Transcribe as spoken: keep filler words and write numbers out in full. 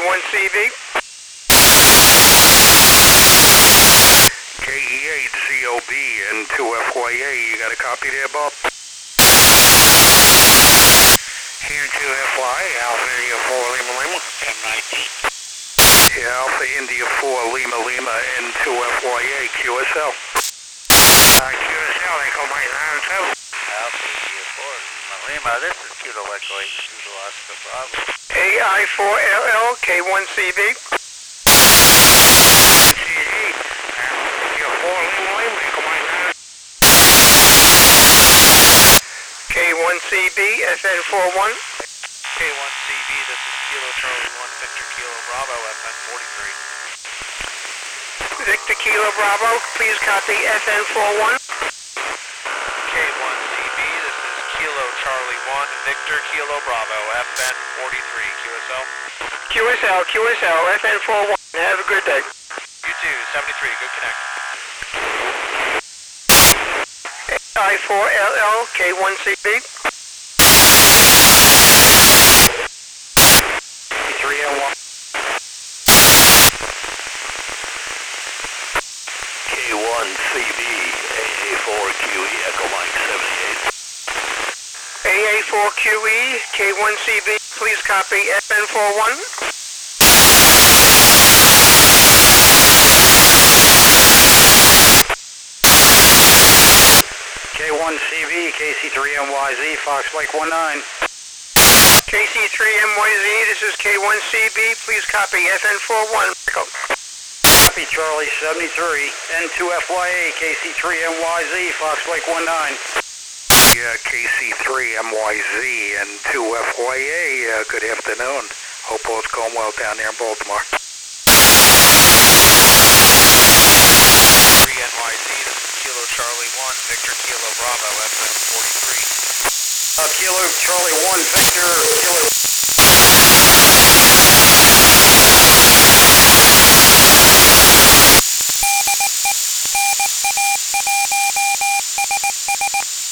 one C B. K E eight Z O B and two F Y A, you got a copy there, Bob? Here two F Y, Alpha India four Lima Lima. ten nineteen. Yeah, Alpha India four Lima Lima and two F Y A, Q S L. Uh, Q S L, they call my nine seven. Alpha India four Lima Lima, this is Kilo Echo eight Zulu Oscar Bravo. A I four L L K one C B. K one C B, F N forty-one. K one C B, this is Kilo Charlie one Victor Kilo Bravo, F N forty-three. Victor Kilo Bravo, please copy F N forty-one. K one C B, this is Kilo Charlie one Victor Kilo Bravo, F N forty-three, Q S L. Q S L, Q S L, F N forty-one. Have a good day. You too, seventy-three, good connect. I four L L K one C B. three L one. K one C B, A A four Q E, Echo Mike seventy-eight. A A four Q E, K one C B, please copy F N forty-one. K one C B, K C three M Y Z, Fox Mike one nine. K C three M Y Z, this is K one C B, please copy F N forty-one. Copy Charlie seventy-three, N two F Y A, K C three M Y Z, Fox Mike one nine. Yeah, K C three M Y Z and two F Y A, uh, good afternoon. Hope all's going well down there in Baltimore. three N Y Z, this is Kilo Charlie one Victor Kilo Bravo, F N forty-three. Uh, Kilo Charlie one Victor Kilo...